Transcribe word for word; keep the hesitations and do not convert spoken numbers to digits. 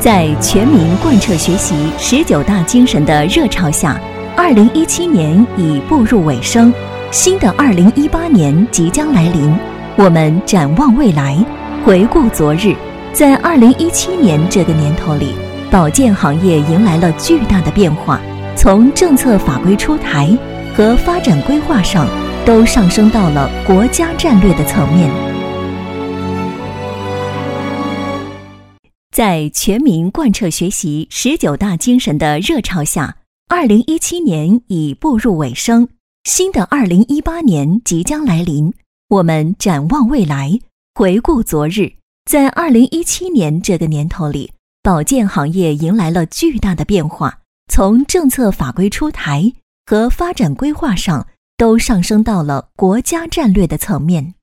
在全民贯彻学习十九大精神的热潮下，二零一七年已步入尾声，新的二零一八年即将来临。我们展望未来，回顾昨日，在二零一七年这个年头里，保健行业迎来了巨大的变化，从政策法规出台和发展规划上，都上升到了国家战略的层面。在全民贯彻学习十九大精神的热潮下，二零一七年已步入尾声，新的二零一八年即将来临。我们展望未来，回顾昨日，在二零一七年这个年头里，保健行业迎来了巨大的变化，从政策法规出台和发展规划上，都上升到了国家战略的层面。